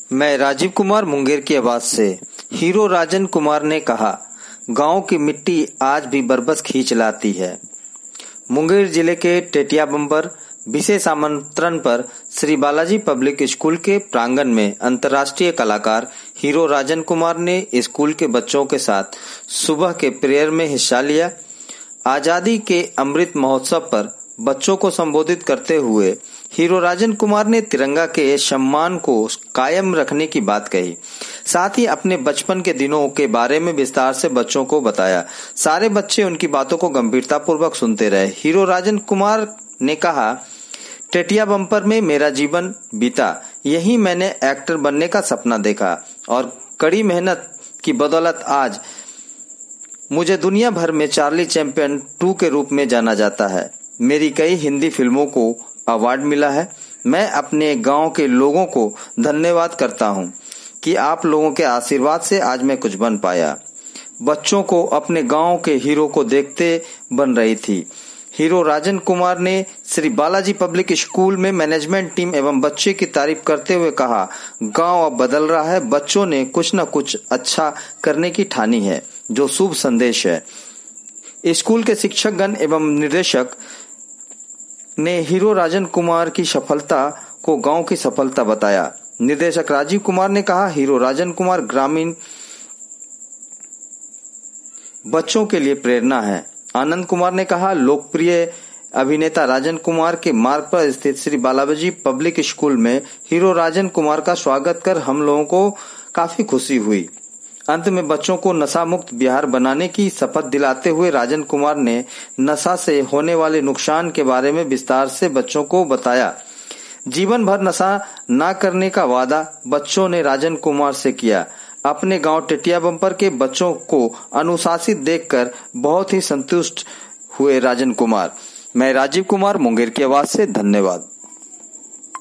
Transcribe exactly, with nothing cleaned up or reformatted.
मैं राजीव कुमार मुंगेर की आवाज से। हीरो राजन कुमार ने कहा, गांव की मिट्टी आज भी बरबस खींच लाती है। मुंगेर जिले के टेटिया बम्बर विशेष आमंत्रण पर श्री बालाजी पब्लिक स्कूल के प्रांगण में अंतर्राष्ट्रीय कलाकार हीरो राजन कुमार ने स्कूल के बच्चों के साथ सुबह के प्रेयर में हिस्सा लिया। आजादी के अमृत महोत्सव पर बच्चों को संबोधित करते हुए हीरो राजन कुमार ने तिरंगा के सम्मान को कायम रखने की बात कही। साथ ही अपने बचपन के दिनों के बारे में विस्तार से बच्चों को बताया। सारे बच्चे उनकी बातों को गंभीरतापूर्वक सुनते रहे। हीरो राजन कुमार ने कहा, टेटिया बम्पर में मेरा जीवन बीता, यही मैंने एक्टर बनने का सपना देखा और कड़ी मेहनत की बदौलत आज मुझे दुनिया भर में चार्ली चैंपियन टू के रूप में जाना जाता है। मेरी कई हिंदी फिल्मों को अवार्ड मिला है। मैं अपने गांव के लोगों को धन्यवाद करता हूं कि आप लोगों के आशीर्वाद से आज मैं कुछ बन पाया। बच्चों को अपने गांव के हीरो को देखते बन रही थी। हीरो राजन कुमार ने श्री बालाजी पब्लिक स्कूल में मैनेजमेंट टीम एवं बच्चे की तारीफ करते हुए कहा, गांव अब बदल रहा है। बच्चों ने कुछ न कुछ अच्छा करने की ठानी है, जो शुभ संदेश है। स्कूल के शिक्षकगण एवं निर्देशक ने हीरो राजन कुमार की सफलता को गांव की सफलता बताया। निर्देशक राजीव कुमार ने कहा, हीरो राजन कुमार ग्रामीण बच्चों के लिए प्रेरणा है। आनंद कुमार ने कहा, लोकप्रिय अभिनेता राजन कुमार के मार्ग पर स्थित श्री बालाजी पब्लिक स्कूल में हीरो राजन कुमार का स्वागत कर हम लोगों को काफी खुशी हुई। अंत में बच्चों को नशा मुक्त बिहार बनाने की शपथ दिलाते हुए राजन कुमार ने नशा से होने वाले नुकसान के बारे में विस्तार से बच्चों को बताया। जीवन भर नशा न करने का वादा बच्चों ने राजन कुमार से किया। अपने गांव टेटिया बम्पर के बच्चों को अनुशासित देखकर बहुत ही संतुष्ट हुए राजन कुमार। मैं राजीव कुमार मुंगेर की आवाज से, धन्यवाद।